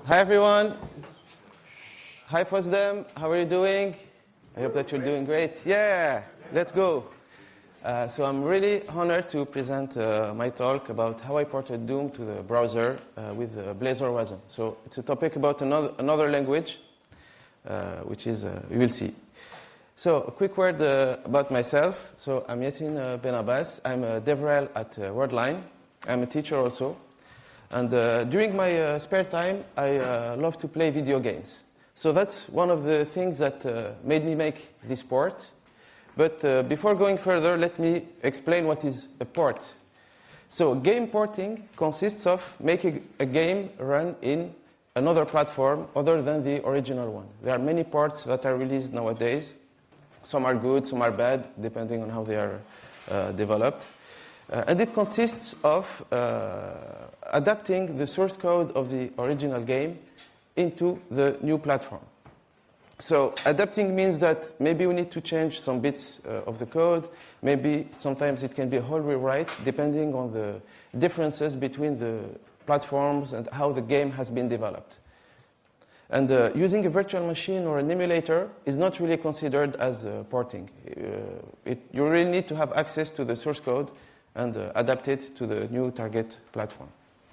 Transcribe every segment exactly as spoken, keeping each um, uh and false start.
Hi everyone. Hi FOSDEM. How are you doing? I hope that you're doing great. Yeah, let's go. Uh, so I'm really honored to present uh, my talk about how I ported Doom to the browser uh, with uh, Blazor Wasm. So it's a topic about another, another language, uh, which is, uh, we will see. So a quick word uh, about myself. So I'm Yassine uh, Ben Abbas. I'm a DevRel at uh, Worldline. I'm a teacher also. And uh, during my uh, spare time, I uh, love to play video games. So that's one of the things that uh, made me make this port. But uh, before going further, let me explain what is a port. So game porting consists of making a game run in another platform other than the original one. There are many ports that are released nowadays. Some are good, some are bad, depending on how they are uh, developed. Uh, and it consists of uh, adapting the source code of the original game into the new platform. So adapting means that maybe we need to change some bits uh, of the code. Maybe sometimes it can be a whole rewrite, depending on the differences between the platforms and how the game has been developed. And uh, using a virtual machine or an emulator is not really considered as uh, porting. Uh, it, you really need to have access to the source code and uh, adapt it to the new target platform.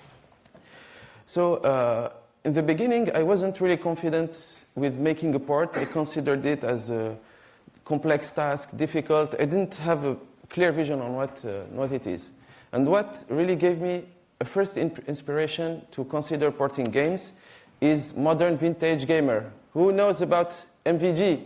So uh, in the beginning, I wasn't really confident with making a port. I considered it as a complex task, difficult. I didn't have a clear vision on what, uh, what it is. And what really gave me a first inspiration to consider porting games is Modern Vintage Gamer. Who knows about M V G?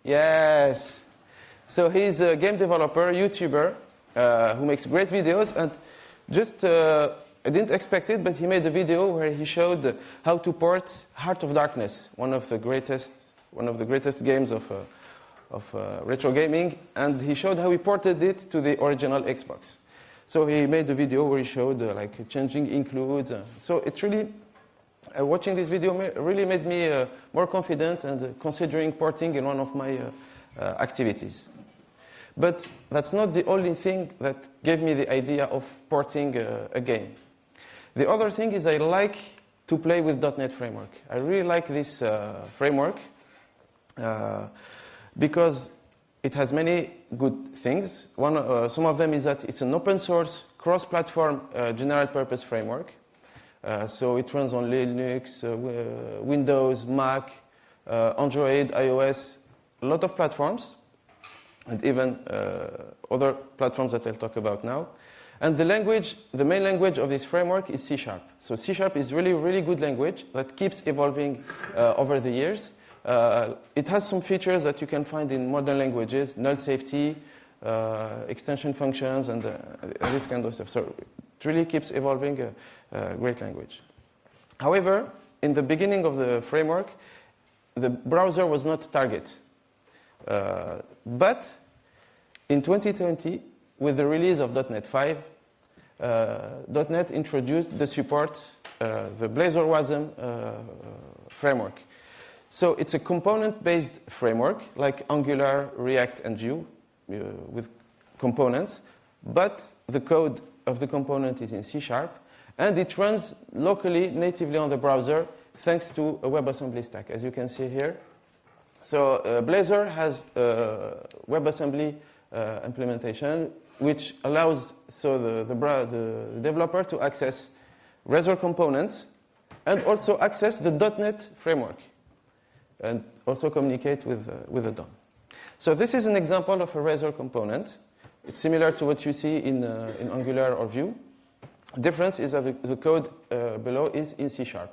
Yes. So he's a game developer, YouTuber, uh, who makes great videos. And just, uh, I didn't expect it, but he made a video where he showed how to port Heart of Darkness, one of the greatest, one of the greatest games of, uh, of uh, retro gaming. And he showed how he ported it to the original Xbox. So he made a video where he showed uh, like changing includes. Uh, so it really, uh, watching this video ma- really made me uh, more confident and uh, considering porting in one of my uh, uh, activities. But that's not the only thing that gave me the idea of porting uh, a game. The other thing is I like to play with dot net framework. I really like this uh, framework uh, because it has many good things. One, uh, some of them is that it's an open source, cross-platform, uh, general-purpose framework. Uh, so it runs on Linux, uh, Windows, Mac, uh, Android, iOS, a lot of platforms, and even uh, other platforms that I'll talk about now. And the language, the main language of this framework is C Sharp. So C Sharp is really, really good language that keeps evolving uh, over the years. Uh, it has some features that you can find in modern languages, null safety, uh, extension functions, and, uh, and this kind of stuff. So it really keeps evolving a, a great language. However, in the beginning of the framework, the browser was not target. Uh, but in twenty twenty, with the release of dot net five, uh, dot net introduced the support, uh, the Blazor Wasm uh, framework. So it's a component-based framework, like Angular, React, and Vue, uh, with components, but the code of the component is in C Sharp, and it runs locally, natively on the browser, thanks to a WebAssembly stack, as you can see here. So uh, Blazor has a WebAssembly uh, implementation, which allows so the, the, the developer to access Razor components and also access the dot net framework and also communicate with, uh, with the D O M. So this is an example of a Razor component. It's similar to what you see in, uh, in Angular or Vue. The difference is that the, the code uh, below is in C Sharp.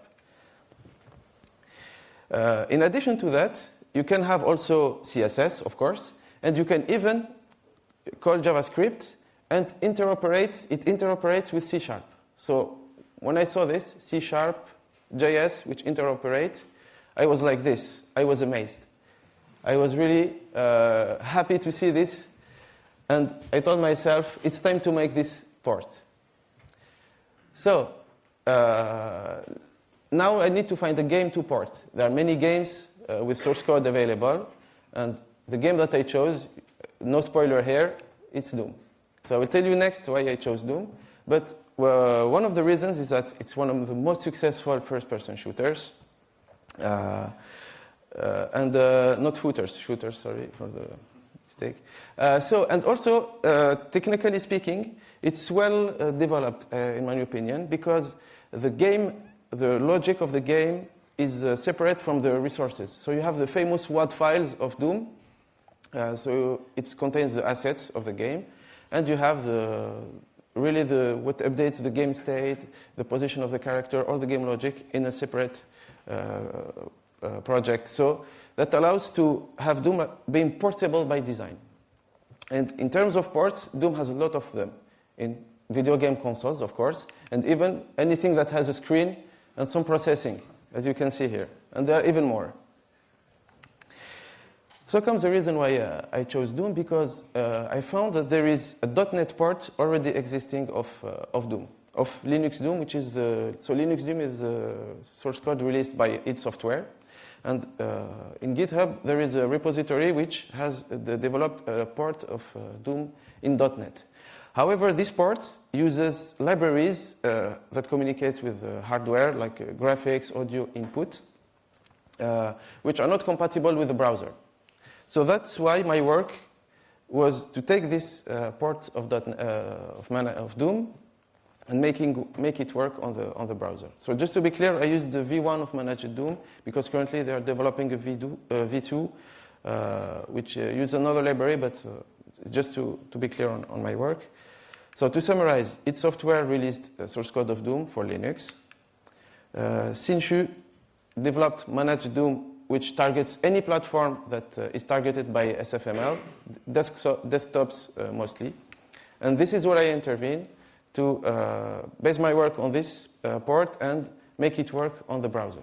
Uh, in addition to that, you can have also C S S, of course, and you can even call JavaScript, and interoperates, it interoperates with C Sharp. So when I saw this, C Sharp, J S, which interoperate, I was like this. I was amazed. I was really uh, happy to see this, and I told myself, it's time to make this port. So uh, now I need to find a game to port. There are many games Uh, with source code available, and the game that I chose, no spoiler here, it's Doom. So I will tell you next why I chose Doom, but uh, one of the reasons is that it's one of the most successful first-person shooters. Uh, uh, and uh, not footers, shooters, sorry for the mistake. Uh, so, and also, uh, technically speaking, it's well uh, developed, uh, in my opinion, because the game, the logic of the game is uh, separate from the resources. So you have the famous W A D files of Doom. Uh, so it contains the assets of the game, and you have the really the what updates the game state, the position of the character, all the game logic in a separate uh, uh, project. So that allows to have Doom being portable by design. And in terms of ports, Doom has a lot of them in video game consoles, of course, and even anything that has a screen and some processing, as you can see here. And there are even more. So comes the reason why uh, I chose Doom, because uh, I found that there is a .NET port already existing of, uh, of Doom, of Linux Doom, which is the, so Linux Doom is the source code released by id Software. And uh, in GitHub, there is a repository which has uh, developed a port of uh, Doom in .NET. However, this port uses libraries uh, that communicate with uh, hardware, like uh, graphics, audio input, uh, which are not compatible with the browser. So that's why my work was to take this uh, port of, uh, of, Mana, of Doom and making, make it work on the, on the browser. So just to be clear, I used the V one of Managed Doom because currently they are developing a V two, uh, which uh, uses another library, but uh, just to, to be clear on, on my work. So to summarize, id Software released a source code of Doom for Linux. Uh, Sinshu developed Managed Doom, which targets any platform that uh, is targeted by S F M L, desktops uh, mostly. And this is where I intervene to uh, base my work on this uh, port and make it work on the browser.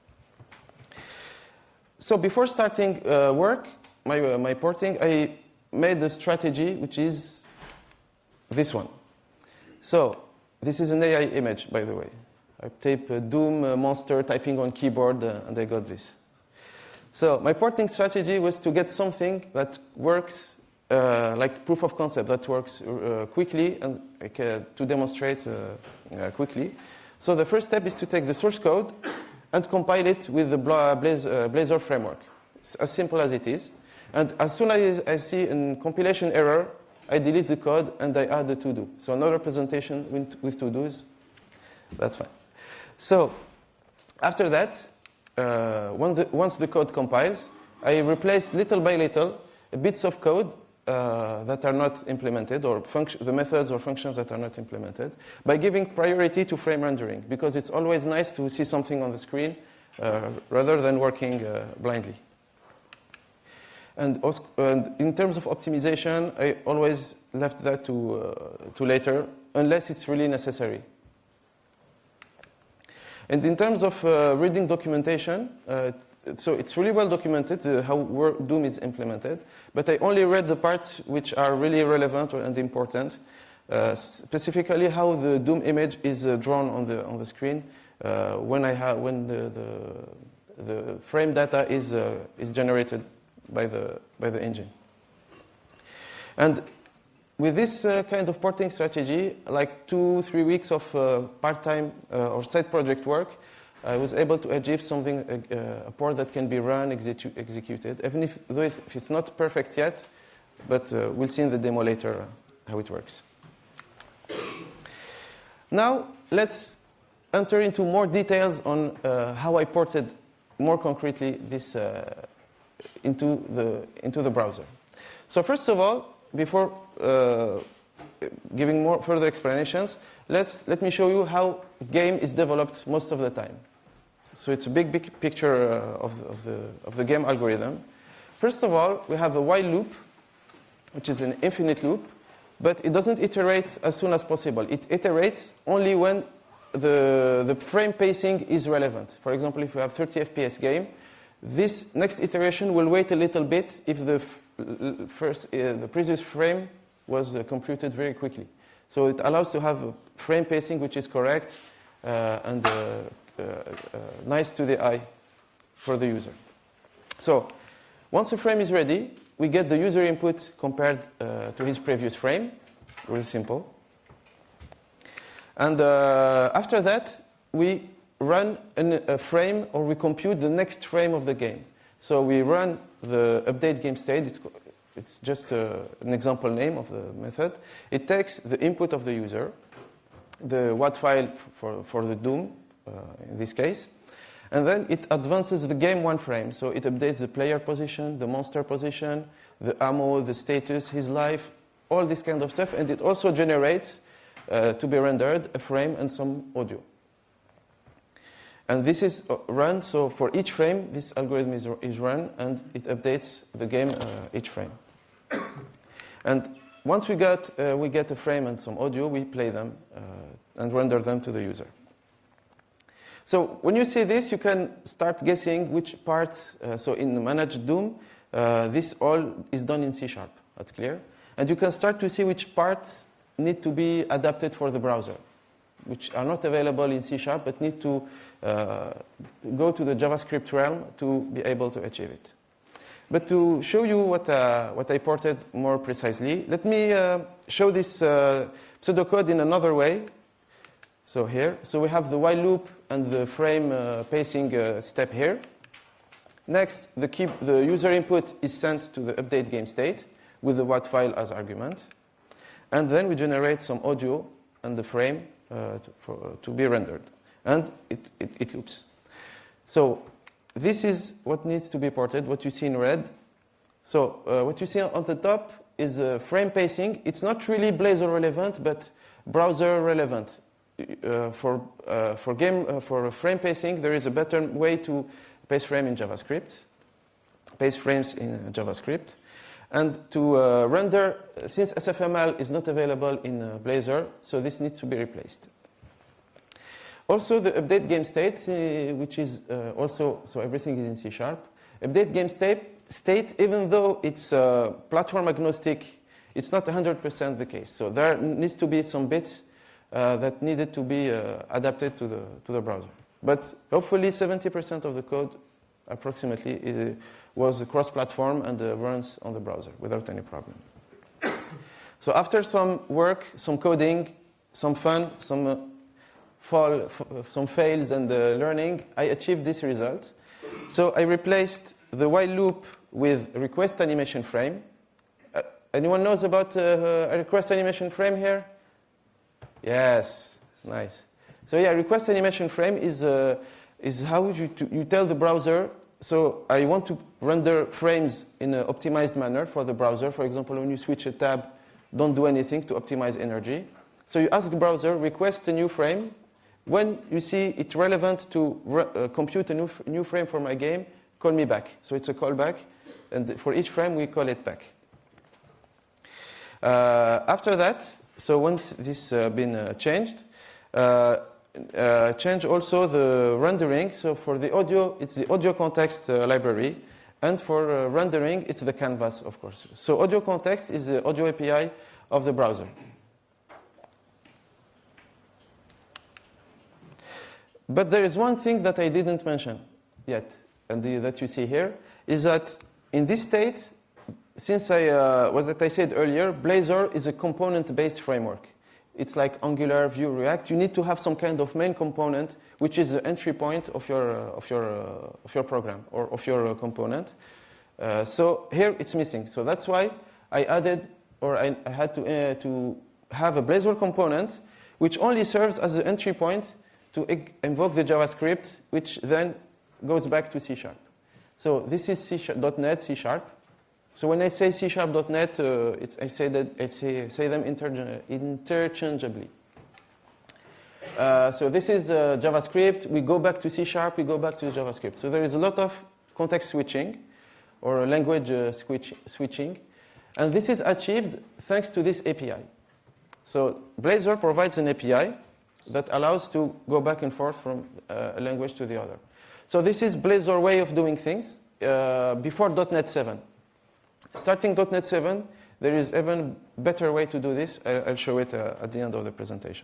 So before starting uh, work, my, uh, my porting, I made a strategy which is this one. So this is an A I image, by the way. I type uh, Doom uh, monster typing on keyboard, uh, and I got this. So my porting strategy was to get something that works uh, like proof of concept, that works uh, quickly and like, uh, to demonstrate uh, uh, quickly. So the first step is to take the source code and compile it with the Blazor, uh, Blazor framework. It's as simple as it is. And as soon as I see a compilation error, I delete the code and I add the to-do. So another presentation with, with to-dos, that's fine. So after that, uh, when the, once the code compiles, I replaced little by little bits of code uh, that are not implemented, or the methods or functions that are not implemented, by giving priority to frame rendering, because it's always nice to see something on the screen uh, rather than working uh, blindly. And, also, and in terms of optimization, I always left that to, uh, to later, unless it's really necessary. And in terms of uh, reading documentation, uh, so it's really well documented uh, how Doom is implemented, but I only read the parts which are really relevant and important, uh, specifically how the Doom image is uh, drawn on the, on the screen uh, when, I ha when the, the, the frame data is, uh, is generated by the, by the engine. And with this uh, kind of porting strategy, like two, three weeks of uh, part-time uh, or side project work, I was able to achieve something, uh, a port that can be run, execu executed, even if, though it's, if it's not perfect yet, but uh, we'll see in the demo later how it works. Now, let's enter into more details on uh, how I ported more concretely this uh, into the, into the browser. So first of all, before uh, giving more further explanations, let's, let me show you how game is developed most of the time. So it's a big, big picture uh, of, of, the, of the game algorithm. First of all, we have a while loop, which is an infinite loop, but it doesn't iterate as soon as possible. It iterates only when the, the frame pacing is relevant. For example, if you have thirty F P S game, this next iteration will wait a little bit if the first, uh, the previous frame was uh, computed very quickly. So it allows to have a frame pacing which is correct uh, and uh, uh, uh, nice to the eye for the user. So once a frame is ready, we get the user input compared uh, to his previous frame. Really simple. And uh, after that, we run an, a frame, or we compute the next frame of the game. So we run the update game state. It's, it's just a, an example name of the method. It takes the input of the user, the W A D file for, for the Doom, uh, in this case, and then it advances the game one frame. So it updates the player position, the monster position, the ammo, the status, his life, all this kind of stuff, and it also generates, uh, to be rendered, a frame and some audio. And this is run, so for each frame, this algorithm is, is run, and it updates the game uh, each frame. And once we get, uh, we get a frame and some audio, we play them uh, and render them to the user. So when you see this, you can start guessing which parts, uh, so in the managed Doom, uh, this all is done in C sharp, that's clear. And you can start to see which parts need to be adapted for the browser, which are not available in C sharp, but need to uh, go to the JavaScript realm to be able to achieve it. But to show you what, uh, what I ported more precisely, let me uh, show this uh, pseudocode in another way. So here, so we have the while loop and the frame uh, pacing uh, step here. Next, the, key, the user input is sent to the update game state with the W A D file as argument. And then we generate some audio and the frame uh, to, for, uh, to be rendered. And it, it, it loops. So this is what needs to be ported, what you see in red. So uh, what you see on the top is uh, frame pacing. It's not really Blazor relevant, but browser relevant. Uh, for, uh, for, game, uh, for frame pacing, there is a better way to pace frame in JavaScript, pace frames in uh, JavaScript. And to uh, render, since S F M L is not available in uh, Blazor, so this needs to be replaced. Also, the update game state, uh, which is uh, also, so everything is in C sharp. Update game state, state even though it's uh, platform agnostic, it's not one hundred percent the case. So there needs to be some bits uh, that needed to be uh, adapted to the, to the browser. But hopefully seventy percent of the code, approximately, is, was cross-platform and uh, runs on the browser without any problem. So after some work, some coding, some fun, some uh, fall, f some fails and uh, learning, I achieved this result. So I replaced the while loop with request animation frame. Uh, anyone knows about uh, a request animation frame here? Yes, nice. So yeah, request animation frame is, uh, is how you, to, you tell the browser, so I want to render frames in an optimized manner for the browser. For example, when you switch a tab, don't do anything to optimize energy. So you ask the browser, request a new frame. When you see it relevant to re uh, compute a new, new frame for my game, call me back. So it's a callback, and for each frame, we call it back. Uh, after that, so once this has uh, been uh, changed, uh, Uh, change also the rendering. So for the audio, it's the audio context uh, library. And for uh, rendering, it's the canvas, of course. So audio context is the audio A P I of the browser. But there is one thing that I didn't mention yet, and the, that you see here, is that in this state, since I, uh, was that I said earlier, Blazor is a component-based framework. It's like Angular, Vue, React. You need to have some kind of main component, which is the entry point of your uh, of your uh, of your program or of your uh, component. Uh, so here it's missing. So that's why I added, or I, I had to uh, to have a Blazor component, which only serves as the entry point to invoke the JavaScript, which then goes back to C sharp. So this is C dot net, C sharp. So when I say C sharp dot net, uh, it's, I say that I say, say them interge interchangeably. Uh, so this is uh, JavaScript. We go back to C sharp. We go back to JavaScript. So there is a lot of context switching, or language uh, switch, switching, and this is achieved thanks to this A P I. So Blazor provides an A P I that allows to go back and forth from uh, a language to the other. So this is Blazor way of doing things uh, before dot net seven. Starting dot net seven, there is even better way to do this. I'll show it uh, at the end of the presentation.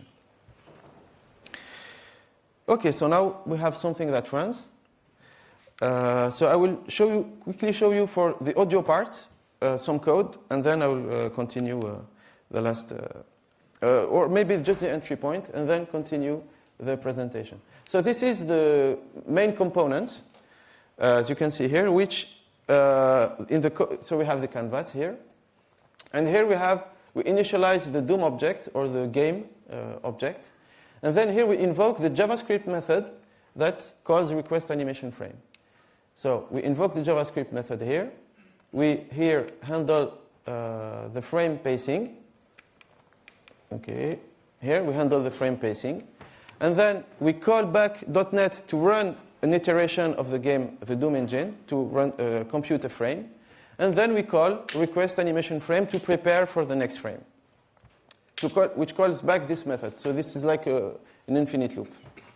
Okay, so now we have something that runs. Uh, so I will show you, quickly show you for the audio part, uh, some code, and then I will uh, continue uh, the last, uh, uh, or maybe just the entry point, and then continue the presentation. So this is the main component, uh, as you can see here, which uh, in the co so we have the canvas here, and here we have we initialize the Doom object or the game uh, object, and then here we invoke the JavaScript method that calls request animation frame. So we invoke the JavaScript method here. We here handle uh, the frame pacing. Okay, here we handle the frame pacing. And then we call back .NET to run an iteration of the game, the Doom engine, to run, uh, compute a frame. And then we call request animation frame to prepare for the next frame, to call, which calls back this method. So this is like a, an infinite loop.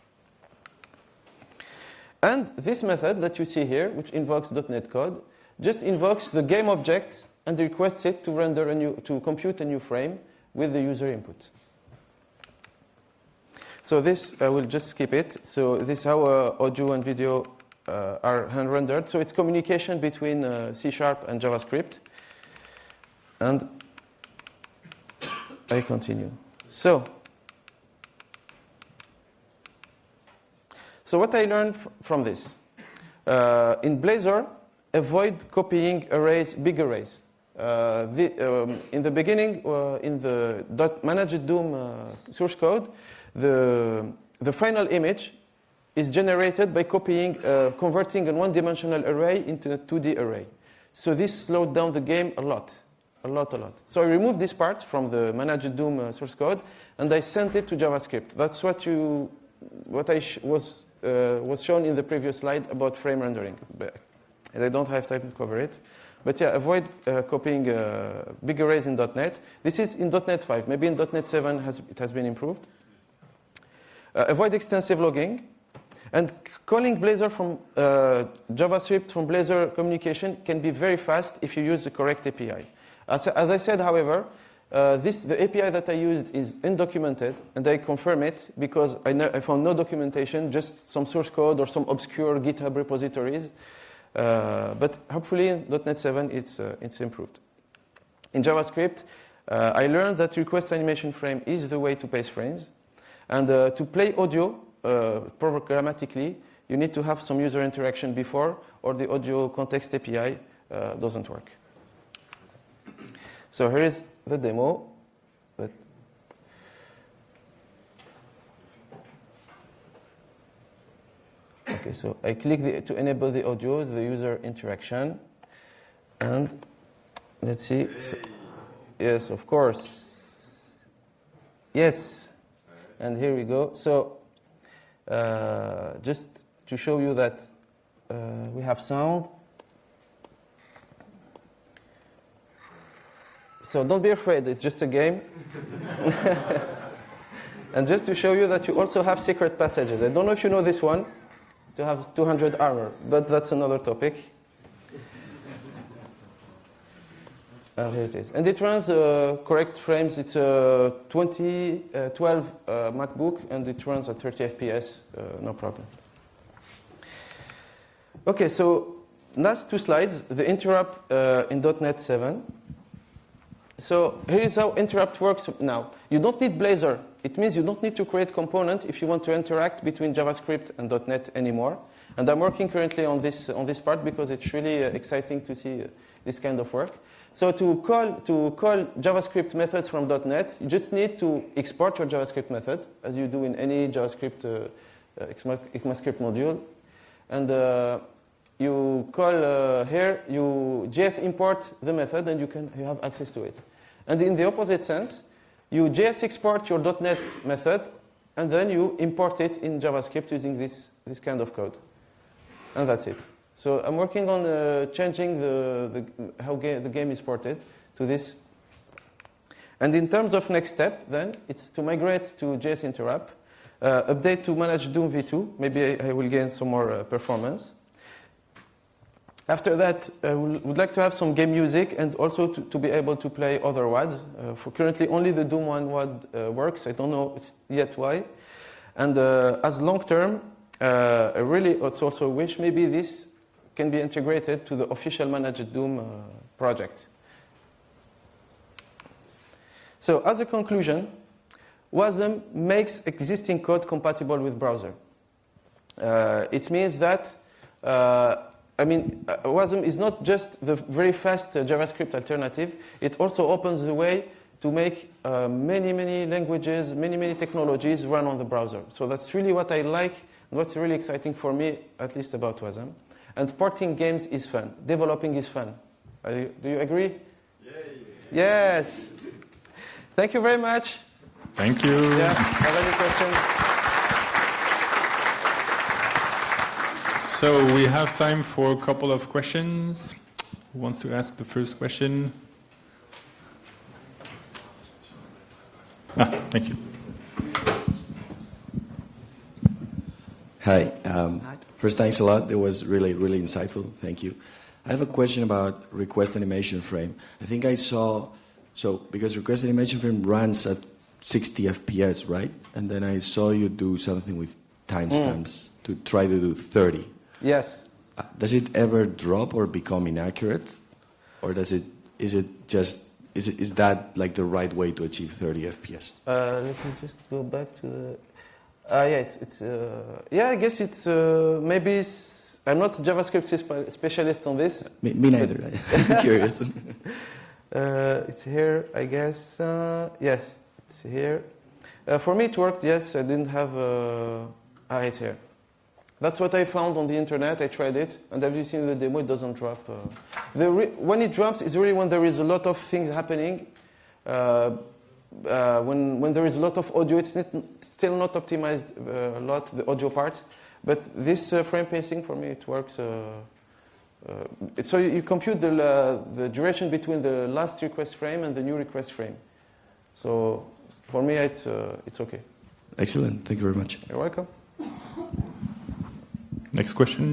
And this method that you see here, which invokes .NET code, just invokes the game object and requests it to render a new, to compute a new frame with the user input. So this, I will just skip it. So this is how uh, audio and video uh, are hand-rendered. So it's communication between uh, C Sharp and JavaScript. And I continue. So, so what I learned from this. Uh, in Blazor, avoid copying arrays, big arrays. Uh, the, um, in the beginning, uh, in the .managed Doom uh, source code, the, the final image is generated by copying, uh, converting a one-dimensional array into a two D array. So this slowed down the game a lot, a lot, a lot. So I removed this part from the managed Doom uh, source code, and I sent it to JavaScript. That's what you, what I sh was uh, was shown in the previous slide about frame rendering. And I don't have time to cover it. But yeah, avoid uh, copying uh, big arrays in .NET. This is in .NET five. Maybe in .NET seven has, it has been improved. Uh, avoid extensive logging. And calling Blazor from uh, JavaScript from Blazor communication can be very fast if you use the correct A P I. As, as I said, however, uh, this, the A P I that I used is undocumented, and I confirm it because I, I found no documentation, just some source code or some obscure GitHub repositories. Uh, but hopefully in .NET seven it's, uh, it's improved. In JavaScript, uh, I learned that request animation frame is the way to pace frames. And uh, to play audio uh, programmatically, you need to have some user interaction before, or the audio context A P I uh, doesn't work. So here is the demo. But okay, so I click the, to enable the audio, the user interaction, and let's see. So, yes, of course. Yes, and here we go. So uh, just to show you that uh, we have sound. So don't be afraid, it's just a game. And just to show you that you also have secret passages. I don't know if you know this one, to have two hundred armor, but that's another topic. Uh, here it is. And it runs uh, correct frames. It's a twenty twelve uh, MacBook, and it runs at thirty F P S, uh, no problem. Okay, so last two slides, the interrupt uh, in .NET seven. So here is how interrupt works now. You don't need Blazor. It means you don't need to create component if you want to interact between JavaScript and .NET anymore. And I'm working currently on this on this part because it's really uh, exciting to see uh, this kind of work. So to call to call JavaScript methods from .NET, you just need to export your JavaScript method as you do in any JavaScript uh, uh, ECMAScript module, and uh, you call uh, here you J S import the method, and you can you have access to it. And in the opposite sense, you J S export your .NET method, and then you import it in JavaScript using this this kind of code, and that's it. So I'm working on uh, changing the, the how ga the game is ported to this. And in terms of next step, then it's to migrate to J S interrupt, uh, update to manage Doom v two. Maybe I, I will gain some more uh, performance. After that, I would like to have some game music and also to, to be able to play other W A Ds. Uh, for currently, only the Doom one W A D uh, works. I don't know yet why. And uh, as long term, uh, I really it's also wish maybe this can be integrated to the official managed Doom uh, project. So as a conclusion, WASM makes existing code compatible with browser. Uh, it means that, uh, I mean, uh, WASM is not just the very fast uh, JavaScript alternative, it also opens the way to make uh, many, many languages, many, many technologies run on the browser. So that's really what I like, and what's really exciting for me, at least about WASM. And porting games is fun. Developing is fun. Are you, do you agree? Yeah, yeah. Yes. Thank you very much. Thank you. Yeah. Have any questions? So we have time for a couple of questions. Who wants to ask the first question? Ah, thank you. Hi. Um, first, thanks a lot. It was really, really insightful. Thank you. I have a question about request animation frame. I think I saw, so because request animation frame runs at sixty F P S, right? And then I saw you do something with timestamps mm. to try to do thirty. Yes. Uh, does it ever drop or become inaccurate? Or does it, is it just, is, it, is that like the right way to achieve thirty F P S? Uh, let me just go back to the... Uh, yeah, it's, it's uh, yeah, I guess it's, uh, maybe it's, I'm not a JavaScript specialist on this. Me, me neither, I'm curious. uh, it's here, I guess, uh, yes, it's here. Uh, for me it worked, yes, I didn't have, uh, ah, it's here. That's what I found on the internet, I tried it, and as you see in the demo, it doesn't drop. Uh, the re when it drops is really when there is a lot of things happening. Uh, Uh, when, when there is a lot of audio, it's not, still not optimized uh, a lot, the audio part. But this uh, frame pacing, for me, it works. Uh, uh, it, so you, you compute the, uh, the duration between the last request frame and the new request frame. So for me, it, uh, it's OK. Excellent. Thank you very much. You're welcome. Next question.